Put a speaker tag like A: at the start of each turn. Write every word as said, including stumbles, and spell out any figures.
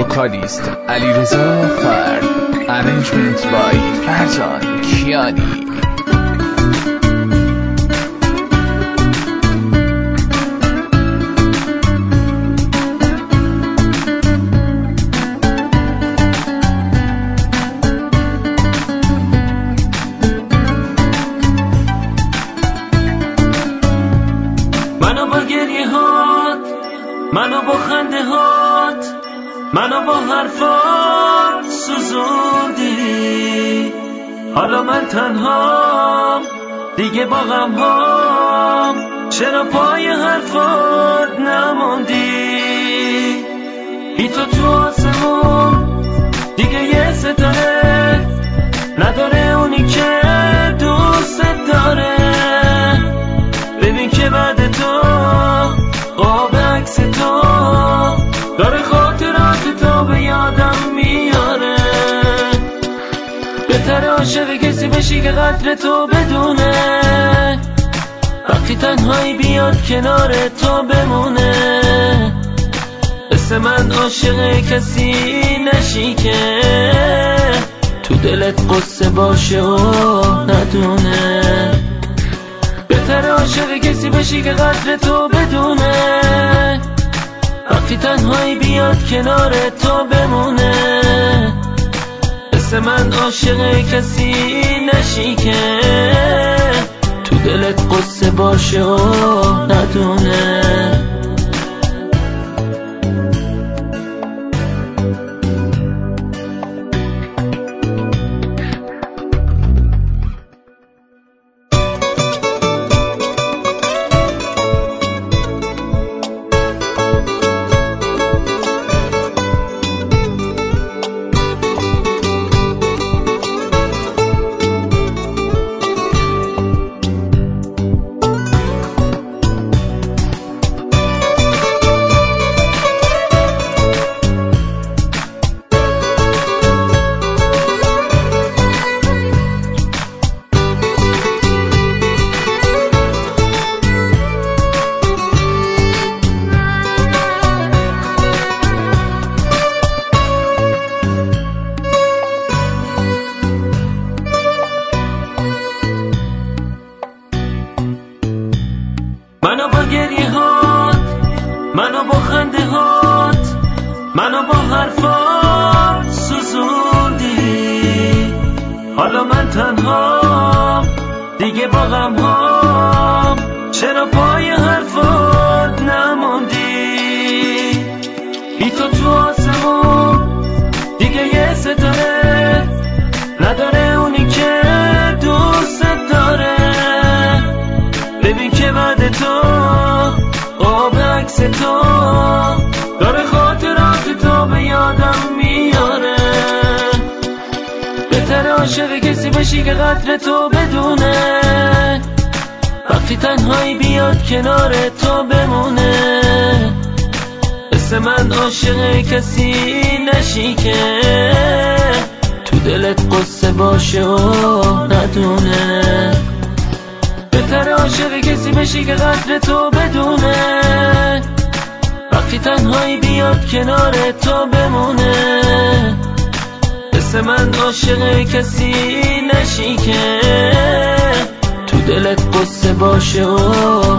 A: وکالیست علیرضا فرد، ارنجمنت بای فرزان کیانی.
B: منو با گریه هات، منو با خنده هات، منو با حرفات سوزوندی. حالا من تنهام دیگه با غم هام، چرا پای حرفات نموندی؟ بی تو تو آسمون دیگه یه ستاره نداره، اونی که دوست داره. ببین که بعد تو قاب عکس تو داره خاطرات تو به یادم میاره. بهتر عاشق کسی بشی که قدر تو بدونه، وقتی تنهایی بیاد کنار تو بمونه. مثل من عاشق کسی نشی که تو دلت قصه باشه و ندونه. بهتر عاشق کسی بشی که قدر تو بدونه، وقتی تنهایی بیاد کنار تو بمونه. مثل من عاشق کسی نشی که تو دلت قصه باشه و ندونه. منو با گریه هات، منو با خنده هات، منو با حرفات سوزوندی. حالا من تنهام دیگه با غم هام، چرا پای حرفات نموندی؟ بی تو تو آسمون دیگه یه ستاره نداره، اونی که دوست داره. ببین که بعد تو قاب عکس تو داره خاطرات تو به یادم میاره. بهتر عاشق کسی بشی که قدر تو بدونه، وقتی تنهایی بیاد کنار تو بمونه. مثل من عاشق کسی نشی که تو دلت قصه باشه و ندونه. بهتر عاشق کسی بشی که قدر تو بدونه، وقتی تنهایی بیاد کنار تو بمونه. مثل من عاشق کسی نشی که تو دلت قصه باشه و